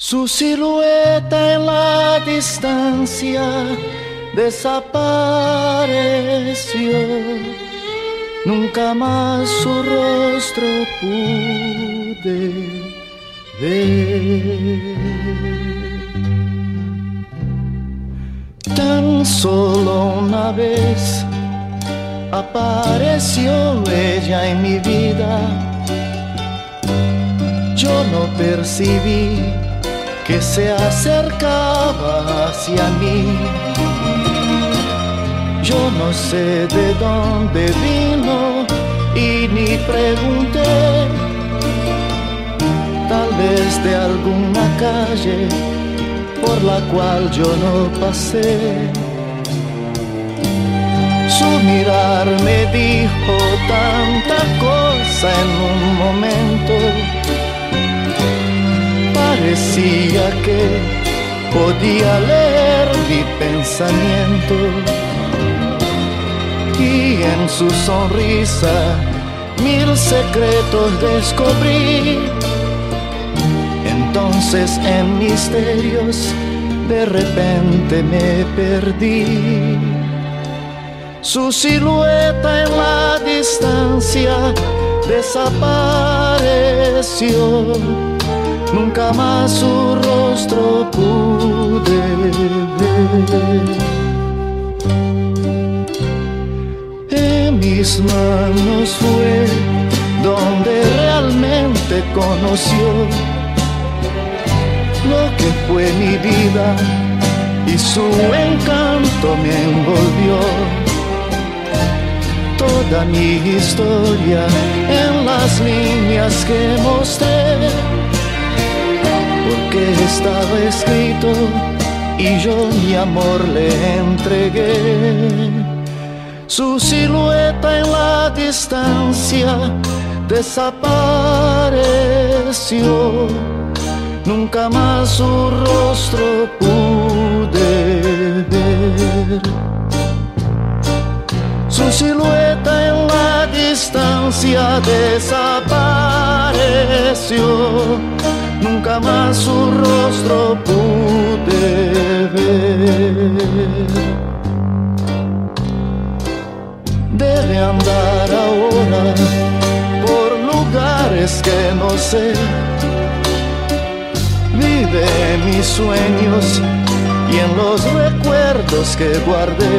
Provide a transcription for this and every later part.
Su silueta en la distancia desapareció. Nunca más su rostro pude ver. Tan solo una vez apareció ella en mi vida. Yo no percibí que se acercaba hacia mí. Yo no sé de dónde vino y ni pregunté. Tal vez de alguna calle por la cual yo no pasé. Su mirar me dijo tanta cosa en un momento. Parecía que podía leer mi pensamiento. Y en su sonrisa 1000 secretos descubrí. Entonces en misterios de repente me perdí. Su silueta en la distancia desapareció. Nunca más su rostro pude ver. En mis manos fue donde realmente conoció lo que fue mi vida y su encanto me envolvió. Toda mi historia en las líneas que mostré, porque estaba escrito y yo mi amor le entregué. Su silueta en la distancia desapareció. Nunca más su rostro pude ver. Su silueta en la distancia desapareció. Nunca más su rostro pude ver. Debe andar ahora por lugares que no sé. Vive en mis sueños y en los recuerdos que guardé.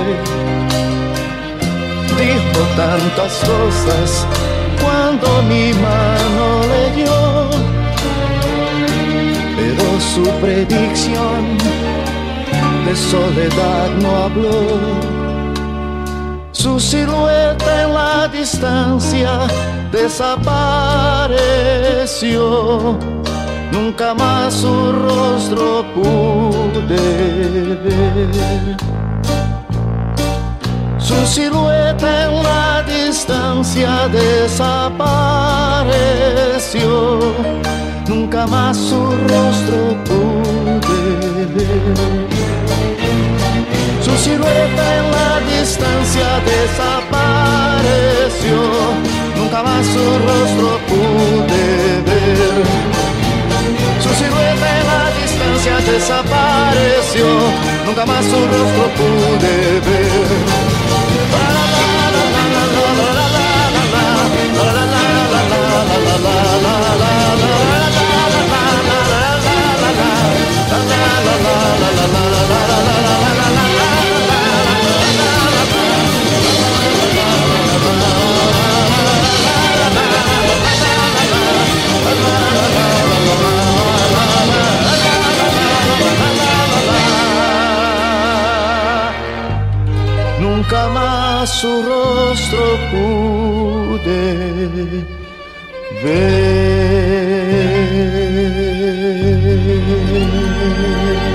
Dijo tantas cosas cuando mi mano leyó, pero su predicción de soledad no habló. Su silueta en la distancia desapareció. Nunca más su rostro pude ver. Su silueta en la distancia desapareció. Nunca más su rostro pude ver. Su silueta en la distancia desapareció. Nunca más su rostro pude ver. Su silueta en la distancia desapareció. Nunca más su rostro pude ver. Nunca más su rostro pude ver.